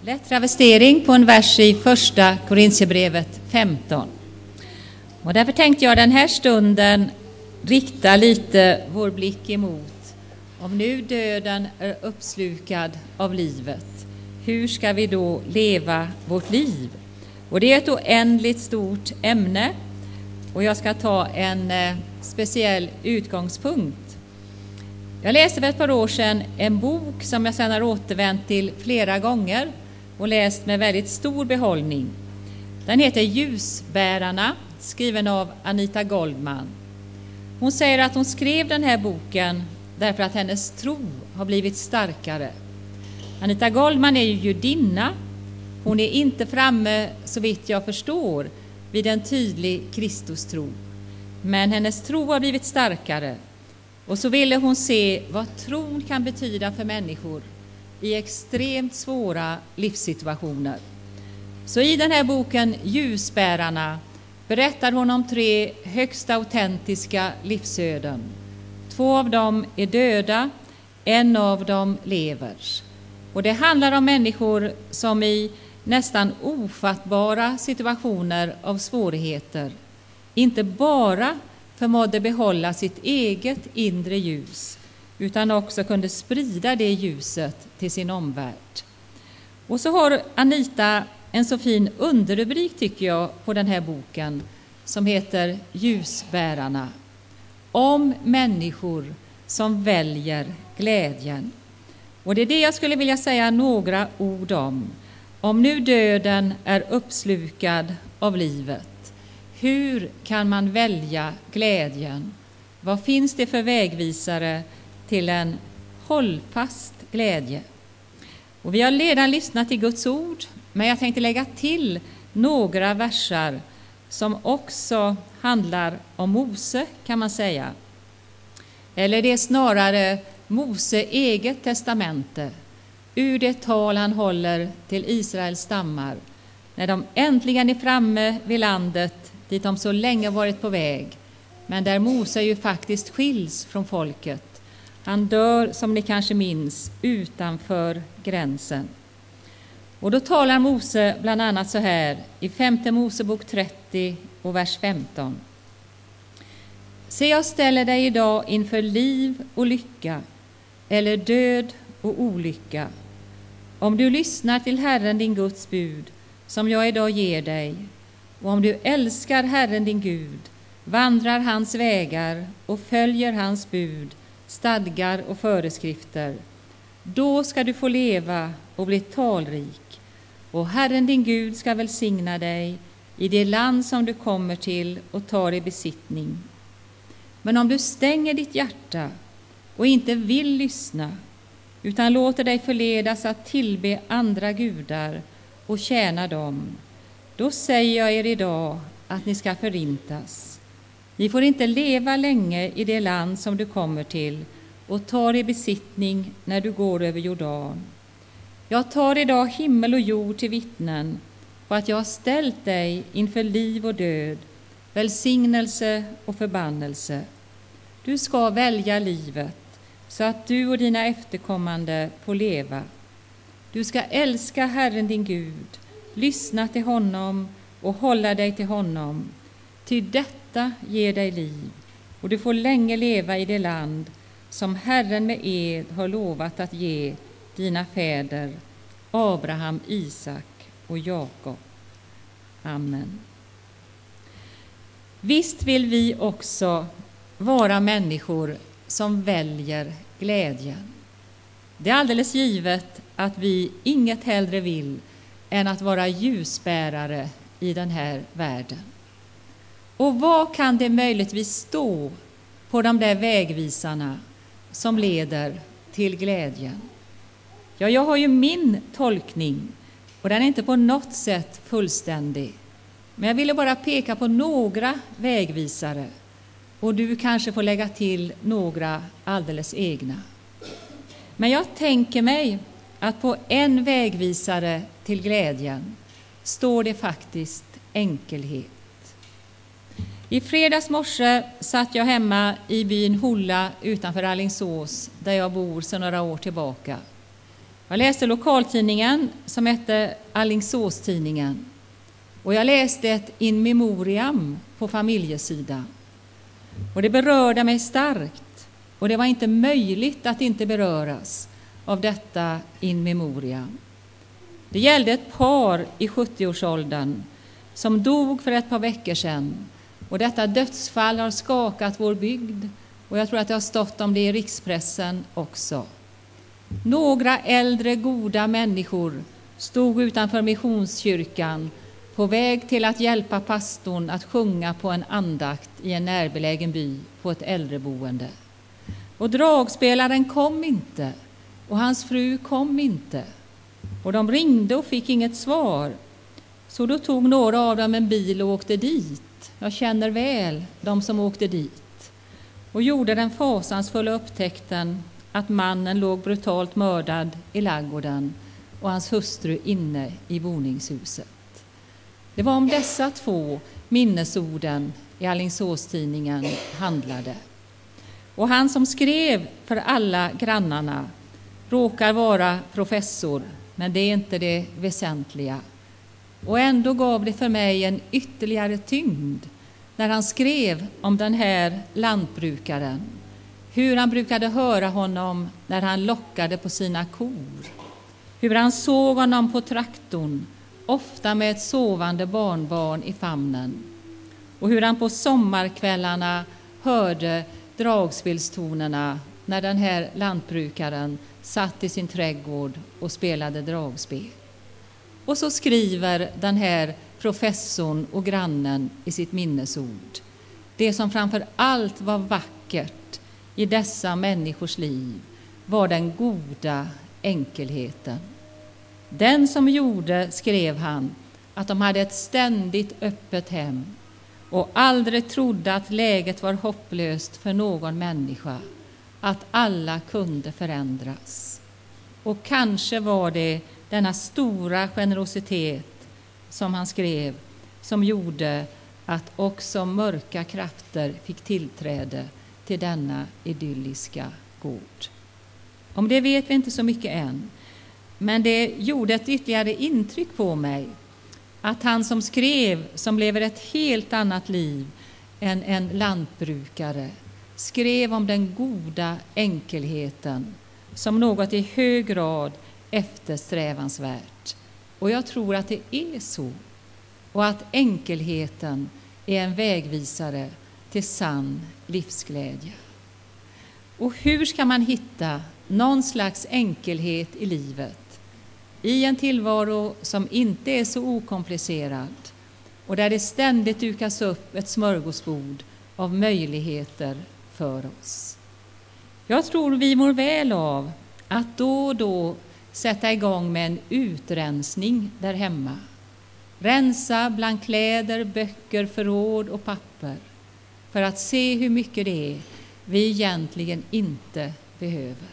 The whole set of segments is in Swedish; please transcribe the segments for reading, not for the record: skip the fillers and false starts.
lätt travestering på en vers i första Korintierbrevet 15. Och därför tänkte jag den här stunden rikta lite vår blick emot. Om nu döden är uppslukad av livet, hur ska vi då leva vårt liv? Och det är ett oändligt stort ämne. Och jag ska ta en speciell utgångspunkt. Jag läste för ett par år sedan en bok som jag sedan har återvänt till flera gånger och läst med väldigt stor behållning. Den heter Ljusbärarna, skriven av Anita Goldman. Hon säger att hon skrev den här boken därför att hennes tro har blivit starkare. Anita Goldman är ju judinna. Hon är inte framme, så vitt jag förstår, vid en tydlig Kristustro. Men hennes tro har blivit starkare. Och så ville hon se vad tron kan betyda för människor i extremt svåra livssituationer. Så i den här boken Ljusbärarna berättar hon om 3 högst autentiska livsöden. 2 av dem är döda, 1 av dem lever. Och det handlar om människor som i nästan ofattbara situationer av svårigheter inte bara förmådde behålla sitt eget inre ljus, utan också kunde sprida det ljuset till sin omvärld. Och så har Anita en så fin underrubrik, tycker jag, på den här boken som heter Ljusbärarna. Om människor som väljer glädjen. Och det är det jag skulle vilja säga några ord om. Om nu döden är uppslukad av livet, hur kan man välja glädjen? Vad finns det för vägvisare till en hållfast glädje? Och vi har redan lyssnat till Guds ord, men jag tänkte lägga till några versar som också handlar om Mose, kan man säga. Eller det är snarare Mose eget testamente, ur det tal han håller till Israels stammar, när de äntligen är framme vid landet dit de så länge varit på väg, men där Mose ju faktiskt skiljs från folket. Han dör, som ni kanske minns, utanför gränsen. Och då talar Mose bland annat så här i 5:e Mosebok 30 och vers 15. Se, jag ställer dig idag inför liv och lycka, eller död och olycka. Om du lyssnar till Herren din Guds bud, som jag idag ger dig, och om du älskar Herren din Gud, vandrar hans vägar och följer hans bud, stadgar och föreskrifter, då ska du få leva och bli talrik, och Herren din Gud ska välsigna dig i det land som du kommer till och tar i besittning. Men om du stänger ditt hjärta och inte vill lyssna, utan låter dig förledas att tillbe andra gudar och tjäna dem, då säger jag er idag att ni ska förintas. Ni får inte leva länge i det land som du kommer till och tar i besittning när du går över Jordan. Jag tar idag himmel och jord till vittnen på att jag har ställt dig inför liv och död, välsignelse och förbannelse. Du ska välja livet så att du och dina efterkommande får leva. Du ska älska Herren din Gud, lyssna till honom och hålla dig till honom. Ty detta ger dig liv, och du får länge leva i det land som Herren med ed har lovat att ge dina fäder, Abraham, Isak och Jakob. Amen. Visst vill vi också vara människor som väljer glädjen. Det är alldeles givet att vi inget hellre vill än att vara ljusbärare i den här världen. Och vad kan det möjligtvis stå på de där vägvisarna som leder till glädjen? Ja, jag har ju min tolkning, och den är inte på något sätt fullständig. Men jag ville bara peka på några vägvisare, och du kanske får lägga till några alldeles egna. Men jag tänker mig att på en vägvisare till glädjen står det faktiskt enkelhet. I fredags morse satt jag hemma i byn Hulla utanför Alingsås, där jag bor sedan några år tillbaka. Jag läste lokaltidningen som hette Alingsåstidningen. Och jag läste ett in memoriam på familjesidan. Och det berörde mig starkt. Och det var inte möjligt att inte beröras av detta in memoriam. Det gällde ett par i 70-årsåldern som dog för ett par veckor sedan. Och detta dödsfall har skakat vår bygd. Och jag tror att det har stått om det i rikspressen också. Några äldre goda människor stod utanför missionskyrkan på väg till att hjälpa pastorn att sjunga på en andakt i en närbelägen by på ett äldreboende. Och dragspelaren kom inte och hans fru kom inte. Och de ringde och fick inget svar. Så då tog några av dem en bil och åkte dit. Jag känner väl de som åkte dit. Och gjorde den fasansfulla upptäckten att mannen låg brutalt mördad i ladugården och hans hustru inne i boningshuset. Det var om dessa två minnesorden i Alingsåstidningen handlade. Och han som skrev för alla grannarna råkar vara professor, men det är inte det väsentliga. Och ändå gav det för mig en ytterligare tyngd när han skrev om den här lantbrukaren. Hur han brukade höra honom när han lockade på sina kor. Hur han såg honom på traktorn, ofta med ett sovande barnbarn i famnen. Och hur han på sommarkvällarna hörde dragspelstonerna när den här lantbrukaren satt i sin trädgård och spelade dragspel. Och så skriver den här professorn och grannen i sitt minnesord. Det som framför allt var vackert i dessa människors liv var den goda enkelheten. Den som gjorde, skrev han, att de hade ett ständigt öppet hem och aldrig trodde att läget var hopplöst för någon människa, att alla kunde förändras. Och kanske var det denna stora generositet som han skrev som gjorde att också mörka krafter fick tillträde till denna idylliska gård. Om det vet vi inte så mycket än, men det gjorde ett ytterligare intryck på mig att han som skrev, som lever ett helt annat liv än en lantbrukare, skrev om den goda enkelheten som något i hög grad eftersträvansvärt. Och jag tror att det är så. Och att enkelheten är en vägvisare till sann livsglädje. Och hur ska man hitta någon slags enkelhet i livet? I en tillvaro som inte är så okomplicerad och där det ständigt dukas upp ett smörgåsbord av möjligheter för oss. Jag tror vi mår väl av att då och då sätta igång med en utrensning där hemma. Rensa bland kläder, böcker, förråd och papper för att se hur mycket det är vi egentligen inte behöver.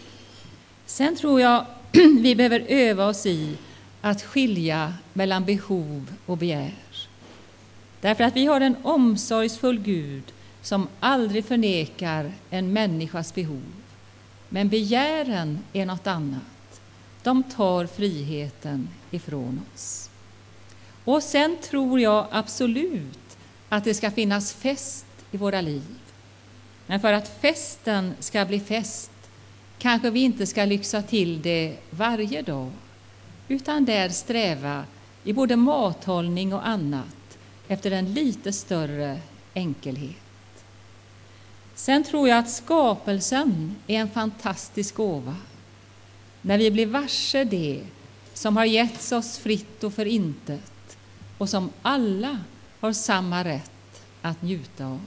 Sen tror jag vi behöver öva oss i att skilja mellan behov och begär. Därför att vi har en omsorgsfull Gud som aldrig förnekar en människas behov. Men begären är något annat. De tar friheten ifrån oss. Och sen tror jag absolut att det ska finnas fest i våra liv. Men för att festen ska bli fest kanske vi inte ska lyxa till det varje dag, utan där sträva i både mathållning och annat efter en lite större enkelhet. Sen tror jag att skapelsen är en fantastisk gåva. När vi blir varse det som har getts oss fritt och för intet och som alla har samma rätt att njuta av.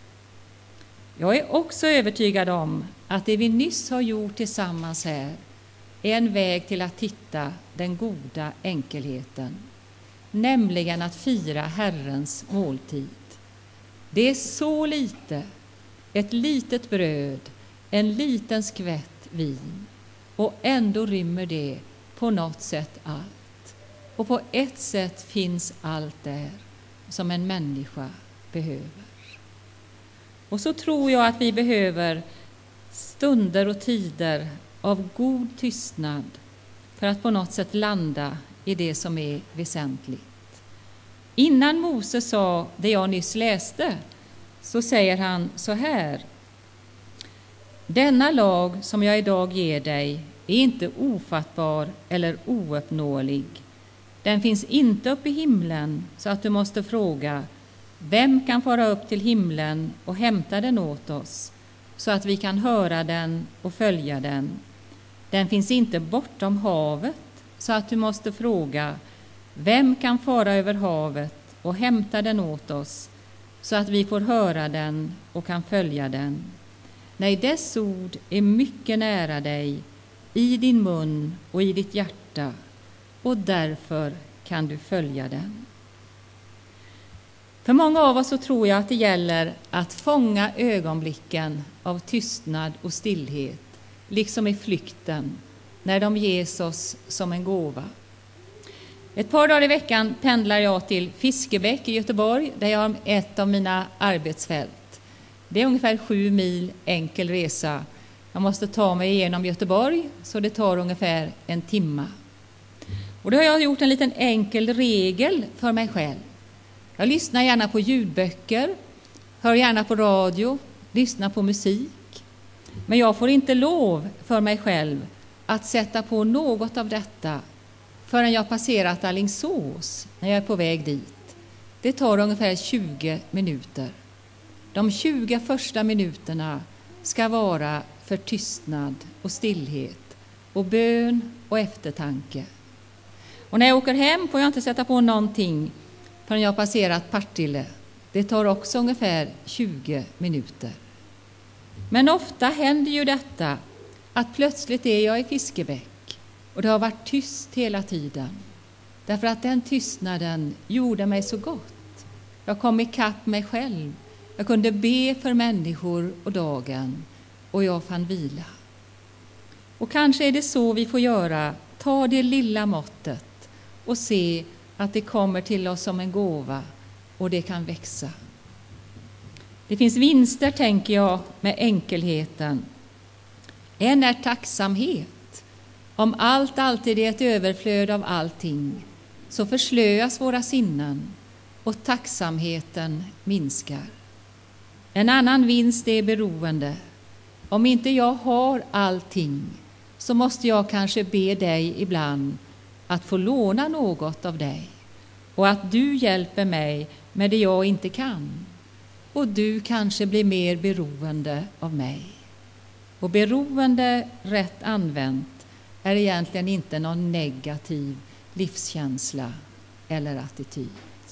Jag är också övertygad om att det vi nyss har gjort tillsammans här är en väg till att hitta den goda enkelheten, nämligen att fira Herrens måltid. Det är så lite, ett litet bröd, en liten skvätt vin, och ändå rymmer det på något sätt allt. Och på ett sätt finns allt där som en människa behöver. Och så tror jag att vi behöver stunder och tider av god tystnad för att på något sätt landa i det som är väsentligt. Innan Mose sa det jag nyss läste, så säger han så här: denna lag som jag idag ger dig är inte ofattbar eller ouppnåelig. Den finns inte uppe i himlen så att du måste fråga: vem kan fara upp till himlen och hämta den åt oss, så att vi kan höra den och följa den? Den finns inte bortom havet så att du måste fråga: vem kan fara över havet och hämta den åt oss, så att vi får höra den och kan följa den? Nej, dess ord är mycket nära dig, i din mun och i ditt hjärta, och därför kan du följa den. För många av oss så tror jag att det gäller att fånga ögonblicken av tystnad och stillhet, liksom i flykten, när de ges oss som en gåva. Ett par dagar i veckan pendlar jag till Fiskebäck i Göteborg, där jag har ett av mina arbetsfält. Det är ungefär 7 mil enkel resa. Jag måste ta mig igenom Göteborg, så det tar ungefär 1 timme. Och då har jag gjort en liten enkel regel för mig själv. Jag lyssnar gärna på ljudböcker, hör gärna på radio, lyssnar på musik. Men jag får inte lov för mig själv att sätta på något av detta förrän jag passerat Alingsås när jag är på väg dit. Det tar ungefär 20 minuter. De 20 första minuterna ska vara för tystnad och stillhet och bön och eftertanke. Och när jag åker hem får jag inte sätta på någonting förrän jag passerat Partille. Det tar också ungefär 20 minuter. Men ofta händer ju detta att plötsligt är jag i Fiskebäck och det har varit tyst hela tiden. Därför att den tystnaden gjorde mig så gott. Jag kom ikapp mig själv. Jag kunde be för människor och dagen, och jag fann vila. Och kanske är det så vi får göra. Ta det lilla måttet och se att det kommer till oss som en gåva, och det kan växa. Det finns vinster, tänker jag, med enkelheten. En är tacksamhet. Om allt alltid är ett överflöd av allting, så förslöas våra sinnen och tacksamheten minskar. En annan vinst är beroende. Om inte jag har allting, så måste jag kanske be dig ibland att få låna något av dig, och att du hjälper mig med det jag inte kan. Och du kanske blir mer beroende av mig. Och beroende, rätt använt, är egentligen inte någon negativ livskänsla eller attityd.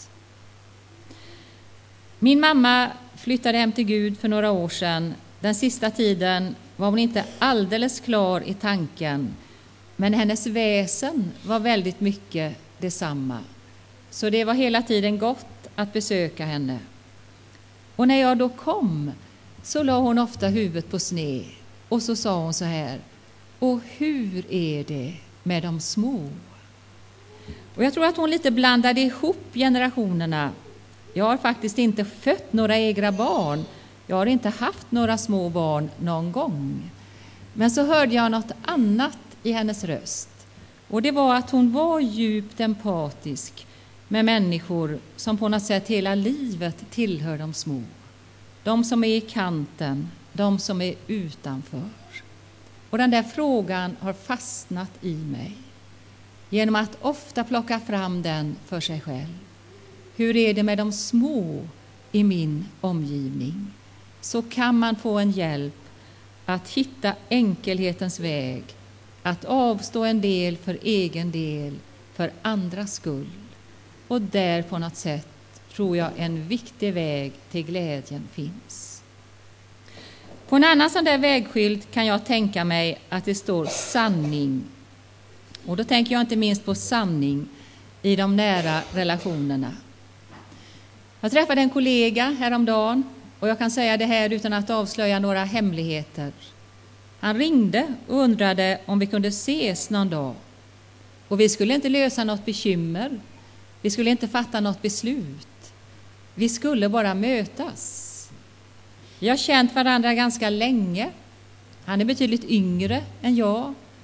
Min mamma flyttade hem till Gud för några år sedan. Den sista tiden var hon inte alldeles klar i tanken, men hennes väsen var väldigt mycket detsamma. Så det var hela tiden gott att besöka henne. Och när jag då kom, så la hon ofta huvudet på sned, och så sa hon så här: och hur är det med de små? Och jag tror att hon lite blandade ihop generationerna. Jag har faktiskt inte fött några egna barn. Jag har inte haft några små barn någon gång. Men så hörde jag något annat i hennes röst. Och det var att hon var djupt empatisk med människor som på något sätt hela livet tillhör de små. De som är i kanten, de som är utanför. Och den där frågan har fastnat i mig genom att ofta plocka fram den för sig själv. Hur är det med de små i min omgivning? Så kan man få en hjälp att hitta enkelhetens väg, att avstå en del för egen del, för andras skull. Och där på något sätt tror jag en viktig väg till glädjen finns. På en annan sån där vägskylt kan jag tänka mig att det står sanning. Och då tänker jag inte minst på sanning i de nära relationerna. Jag träffade en kollega häromdagen, och jag kan säga det här utan att avslöja några hemligheter. Han ringde och undrade om vi kunde ses någon dag. Och vi skulle inte lösa något bekymmer. Vi skulle inte fatta något beslut. Vi skulle bara mötas. Vi har känt varandra ganska länge. Han är betydligt yngre än jag.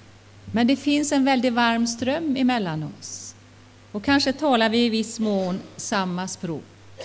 Men det finns en väldigt varm ström emellan oss. Och kanske talar vi i viss mån samma språk.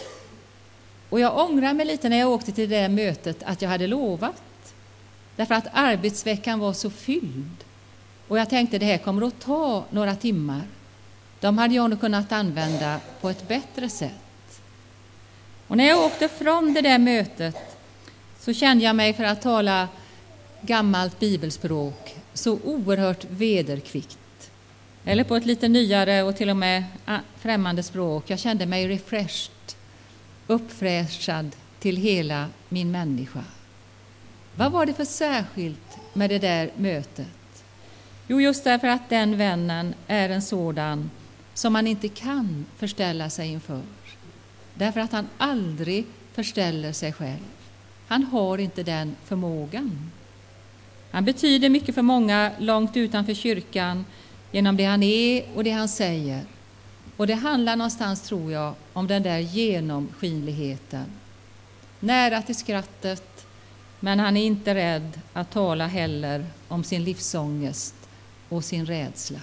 Och jag ångrar mig lite när jag åkte till det mötet att jag hade lovat. Därför att arbetsveckan var så fylld. Och jag tänkte det här kommer att ta några timmar. De hade jag nog kunnat använda på ett bättre sätt. Och när jag åkte från det där mötet så kände jag mig, för att tala gammalt bibelspråk, så oerhört vederkvickt. Eller på ett lite nyare och till och med främmande språk. Jag kände mig refreshed, uppfräschad till hela min människa. Vad var det för särskilt med det där mötet? Jo, just därför att den vännen är en sådan som man inte kan förställa sig inför. Därför att han aldrig förställer sig själv. Han har inte den förmågan. Han betyder mycket för många långt utanför kyrkan genom det han är och det han säger. Och det handlar någonstans, tror jag, om den där genomskinligheten. Nära till skrattet, men han är inte rädd att tala heller om sin livsångest och sin rädsla.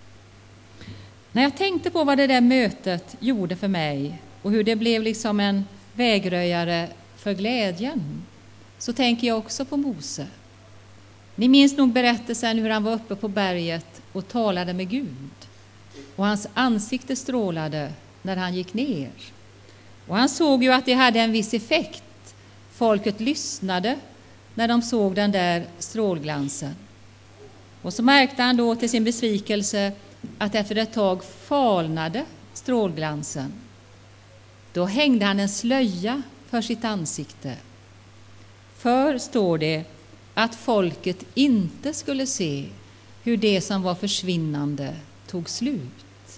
När jag tänkte på vad det där mötet gjorde för mig och hur det blev liksom en vägröjare för glädjen, så tänker jag också på Mose. Ni minns nog berättelsen hur han var uppe på berget och talade med Gud. Och hans ansikte strålade när han gick ner. Och han såg ju att det hade en viss effekt. Folket lyssnade när de såg den där strålglansen. Och så märkte han då till sin besvikelse att efter ett tag falnade strålglansen. Då hängde han en slöja för sitt ansikte. För, står det, att folket inte skulle se hur det som var försvinnande tog slut.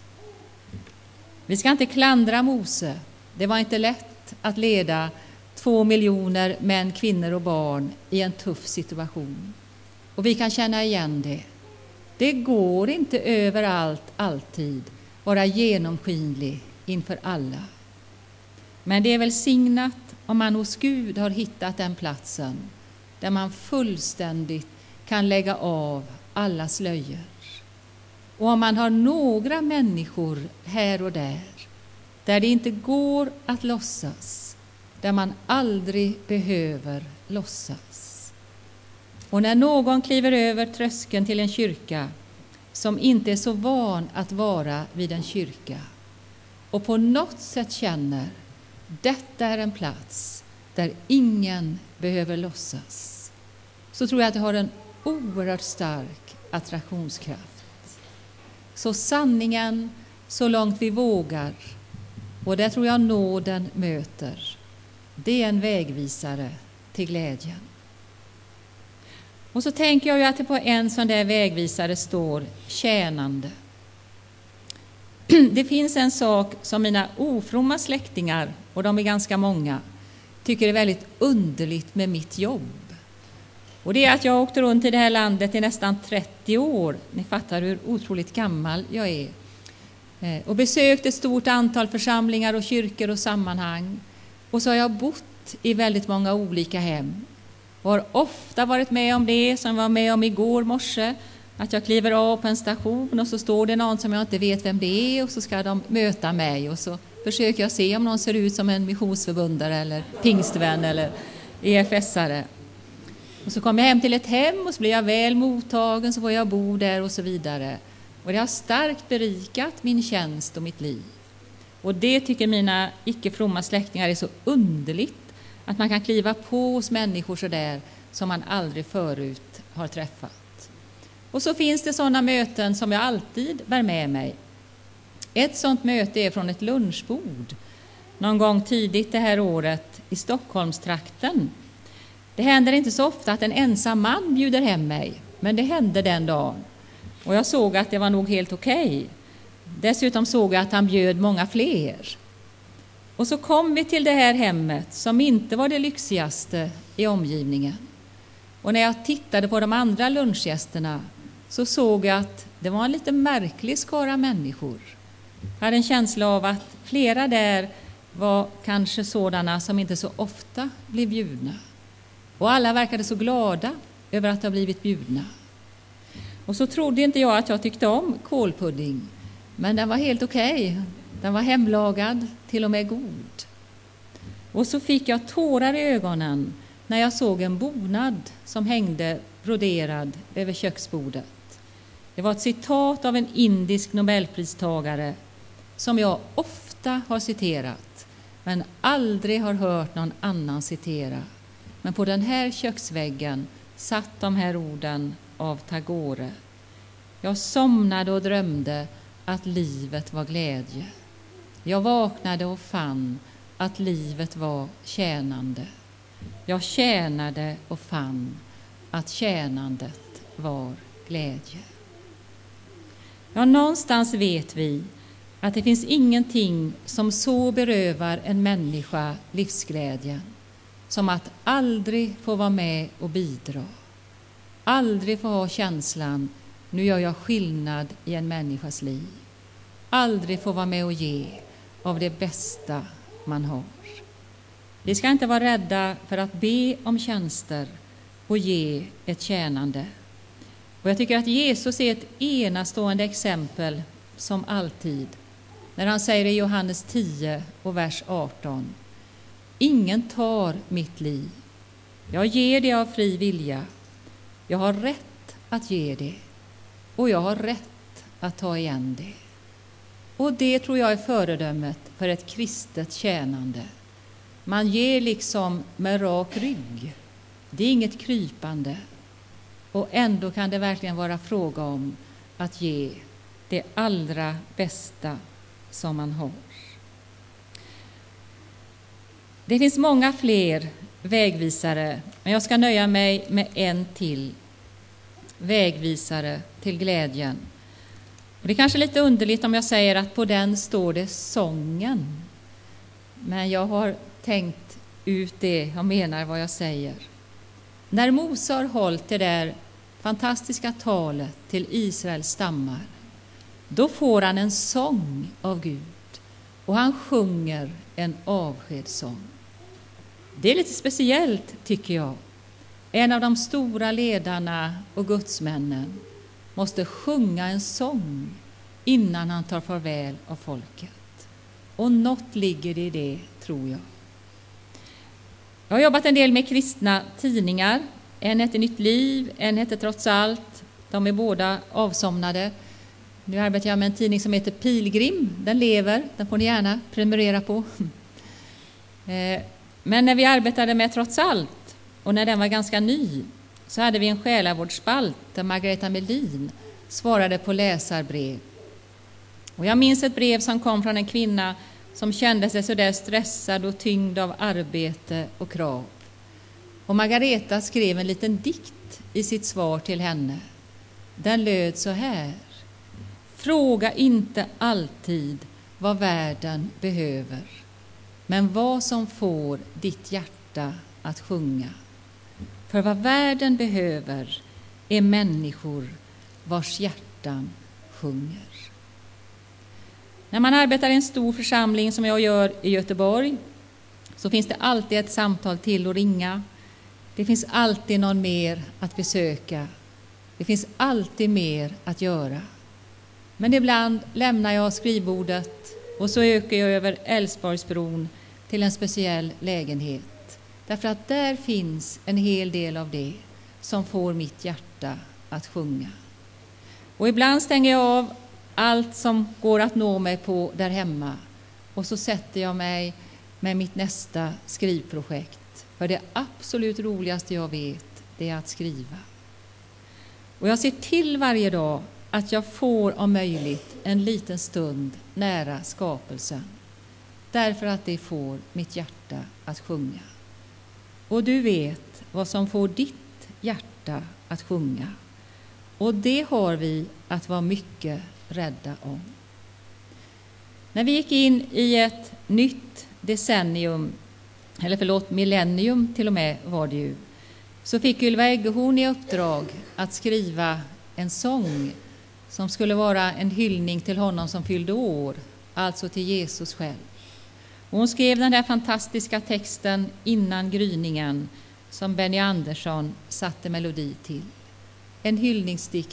Vi ska inte klandra Mose. Det var inte lätt att leda 2 miljoner män, kvinnor och barn i en tuff situation. Och vi kan känna igen det. Det går inte överallt alltid vara genomskinlig inför alla. Men det är välsignat om man hos Gud har hittat den platsen där man fullständigt kan lägga av alla slöjor. Och om man har några människor här och där det inte går att låtsas, där man aldrig behöver låtsas. Och när någon kliver över tröskeln till en kyrka som inte är så van att vara vid en kyrka och på något sätt känner detta är en plats där ingen behöver låtsas, så tror jag att det har en oerhört stark attraktionskraft. Så sanningen, så långt vi vågar, och det tror jag nåden möter, det är en vägvisare till glädjen. Och så tänker jag ju att det på en sån där vägvisare står tjänande. Det finns en sak som mina ofromma släktingar, och de är ganska många, tycker är väldigt underligt med mitt jobb. Och det är att jag åkte runt i det här landet i nästan 30 år. Ni fattar hur otroligt gammal jag är. Och besökt ett stort antal församlingar och kyrkor och sammanhang. Och så har jag bott i väldigt många olika hem. Och har ofta varit med om det som jag var med om igår morse. Att jag kliver av på en station och så står det någon som jag inte vet vem det är. Och så ska de möta mig och så försöker jag se om någon ser ut som en missionsförbundare eller pingstvän eller EFS-are. Och så kommer jag hem till ett hem och så blir jag väl mottagen, så får jag bo där och så vidare. Och det har starkt berikat min tjänst och mitt liv. Och det tycker mina icke-fromma släktingar är så underligt, att man kan kliva på hos människor så där som man aldrig förut har träffat. Och så finns det sådana möten som jag alltid bär med mig. Ett sådant möte är från ett lunchbord någon gång tidigt det här året i Stockholmstrakten. Det händer inte så ofta att en ensam man bjuder hem mig, men det hände den dagen. Och jag såg att det var nog helt okej. Dessutom såg jag att han bjöd många fler. Och så kom vi till det här hemmet som inte var det lyxigaste i omgivningen. Och när jag tittade på de andra lunchgästerna så såg jag att det var en lite märklig skara människor. Jag hade en känsla av att flera där var kanske sådana som inte så ofta blev bjudna. Och alla verkade så glada över att ha blivit bjudna. Och så trodde inte jag att jag tyckte om kålpudding. Men den var helt okej. Den var hemlagad, till och med god. Och så fick jag tårar i ögonen när jag såg en bonad som hängde broderad över köksbordet. Det var ett citat av en indisk nobelpristagare som jag ofta har citerat, men aldrig har hört någon annan citera. Men på den här köksväggen satt de här orden av Tagore. Jag somnade och drömde att livet var glädje. Jag vaknade och fann att livet var tjänande. Jag tjänade och fann att tjänandet var glädje. Ja, någonstans vet vi att det finns ingenting som så berövar en människa livsglädjen som att aldrig få vara med och bidra. Aldrig få ha känslan, nu gör jag skillnad i en människas liv. Aldrig få vara med och ge av det bästa man har. Vi ska inte vara rädda för att be om tjänster och ge ett tjänande. Och jag tycker att Jesus är ett enastående exempel som alltid. När han säger i Johannes 10 och vers 18. Ingen tar mitt liv. Jag ger det av fri vilja. Jag har rätt att ge det. Och jag har rätt att ta igen det. Och det tror jag är föredömet för ett kristet tjänande. Man ger liksom med rak rygg. Det är inget krypande. Och ändå kan det verkligen vara fråga om att ge det allra bästa som man har. Det finns många fler vägvisare, men jag ska nöja mig med en till vägvisare till glädjen. Och det är kanske lite underligt om jag säger att på den står det sången. Men jag har tänkt ut det, jag menar vad jag säger. När Mose har hållit det där fantastiska talet till Israels stammar, då får han en sång av Gud och han sjunger en avskedssång. Det är lite speciellt tycker jag. En av de stora ledarna och gudsmännen måste sjunga en sång innan han tar farväl av folket. Och något ligger det i det, tror jag. Jag har jobbat en del med kristna tidningar. En heter Nytt liv, en heter Trots allt. De är båda avsomnade. Nu arbetar jag med en tidning som heter Pilgrim. Den lever, den får ni gärna prenumerera på. Men när vi arbetade med Trots allt och när den var ganska ny så hade vi en själavårdsspalt där Margareta Melin svarade på läsarbrev. Och jag minns ett brev som kom från en kvinna som kände sig så där stressad och tyngd av arbete och krav. Och Margareta skrev en liten dikt i sitt svar till henne. Den löd så här. Fråga inte alltid vad världen behöver, men vad som får ditt hjärta att sjunga. För vad världen behöver är människor vars hjärtan sjunger. När man arbetar i en stor församling som jag gör i Göteborg så finns det alltid ett samtal till att ringa. Det finns alltid någon mer att besöka. Det finns alltid mer att göra. Men ibland lämnar jag skrivbordet och så ökar jag över Älvsborgsbron till en speciell lägenhet. Därför att där finns en hel del av det som får mitt hjärta att sjunga. Och ibland stänger jag av allt som går att nå mig på där hemma. Och så sätter jag mig med mitt nästa skrivprojekt. För det absolut roligaste jag vet, det är att skriva. Och jag ser till varje dag att jag får om möjligt en liten stund nära skapelsen. Därför att det får mitt hjärta att sjunga. Och du vet vad som får ditt hjärta att sjunga. Och det har vi att vara mycket rädda om. När vi gick in i ett nytt millennium till och med var det ju, så fick Ylva Eggehorn i uppdrag att skriva en sång som skulle vara en hyllning till honom som fyllde år, alltså till Jesus själv. Och hon skrev den där fantastiska texten innan gryningen som Benny Andersson satte melodi till. En hyllningsdikt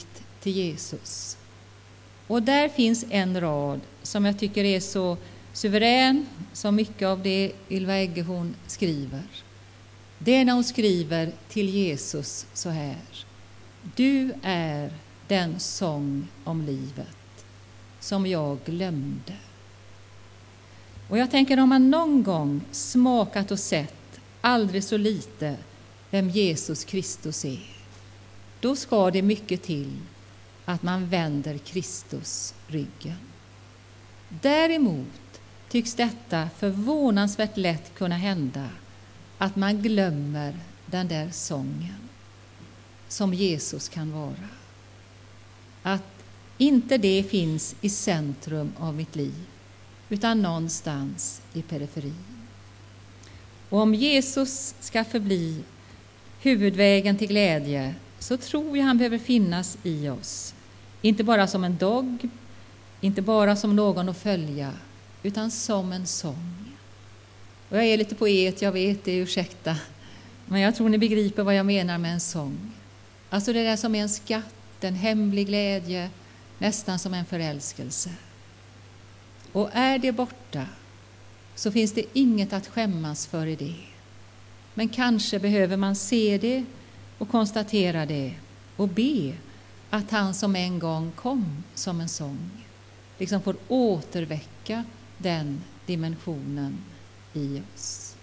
till Jesus. Och där finns en rad som jag tycker är så suverän som mycket av det Ylva Eggehorn skriver. Det är när hon skriver till Jesus så här: du är den sång om livet som jag glömde. Och jag tänker, om man någon gång smakat och sett aldrig så lite vem Jesus Kristus är, då ska det mycket till att man vänder Kristus ryggen. Däremot tycks detta förvånansvärt lätt kunna hända, att man glömmer den där sången som Jesus kan vara. Att inte det finns i centrum av mitt liv, utan någonstans i periferin. Och om Jesus ska förbli huvudvägen till glädje, så tror jag han behöver finnas i oss. Inte bara som en dogm, inte bara som någon att följa, utan som en sång. Och jag är lite poet, jag vet det, ursäkta. Men jag tror ni begriper vad jag menar med en sång. Alltså det där som är en skatt, en hemlig glädje, nästan som en förälskelse. Och är det borta, så finns det inget att skämmas för i det. Men kanske behöver man se det och konstatera det och be att han som en gång kom som en sång liksom får återväcka den dimensionen i oss.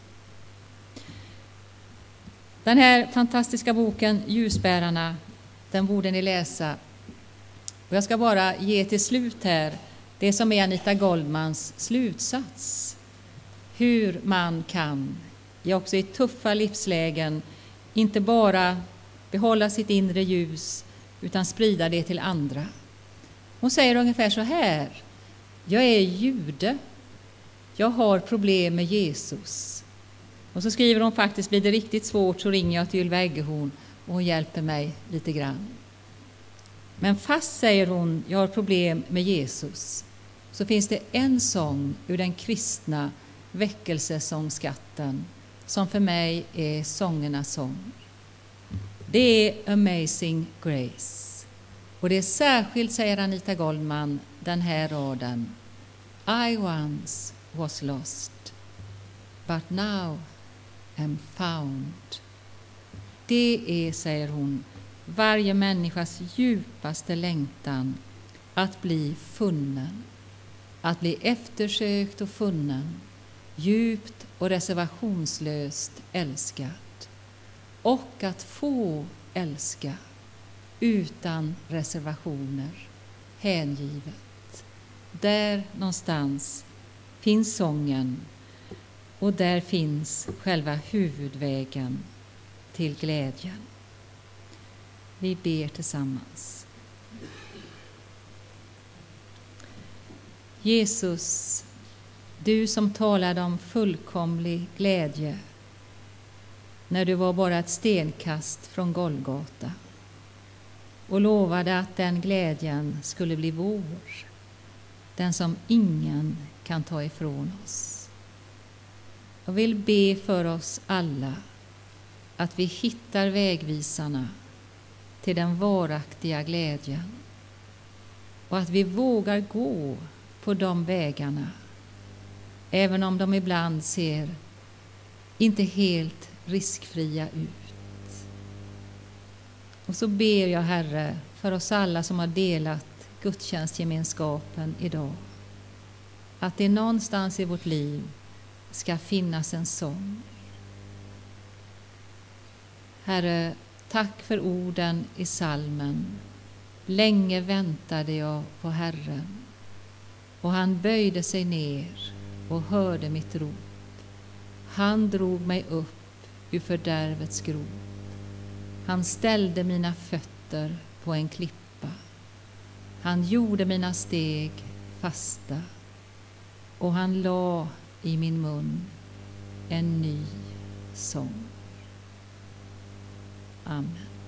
Den här fantastiska boken Ljusbärarna, den borde ni läsa. Och jag ska bara ge till slut här det som är Anita Goldmans slutsats. Hur man kan, också i tuffa livslägen, inte bara behålla sitt inre ljus utan sprida det till andra. Hon säger ungefär så här: jag är jude, jag har problem med Jesus. Och så skriver hon, faktiskt blir det riktigt svårt så ringer jag till Ylva Eggehorn och hon hjälper mig lite grann. Men fast, säger hon, jag har problem med Jesus, så finns det en sång ur den kristna väckelsesångskatten som för mig är sångernas sång. Det är Amazing Grace. Och det är särskilt, säger Anita Goldman, den här raden: I once was lost, but now am found. Det är, säger hon, varje människas djupaste längtan, att bli funnen, att bli eftersökt och funnen, djupt och reservationslöst älskad, och att få älska utan reservationer, hängivet. Där någonstans finns sången, och där finns själva huvudvägen till glädjen. Vi ber tillsammans. Jesus, du som talade om fullkomlig glädje när du var bara ett stenkast från Golgata och lovade att den glädjen skulle bli vår, den som ingen kan ta ifrån oss. Jag vill be för oss alla att vi hittar vägvisarna till den varaktiga glädjen och att vi vågar gå på de vägarna, även om de ibland ser inte helt riskfria ut. Och så ber jag, Herre, för oss alla som har delat gudstjänstgemenskapen idag, att det någonstans i vårt liv ska finnas en sång. Herre, tack för orden i salmen. Länge väntade jag på Herren, och han böjde sig ner och hörde mitt rop. Han drog mig upp ur fördärvets grop. Han ställde mina fötter på en klippa. Han gjorde mina steg fasta, och han la i min mun en ny sång. Amen.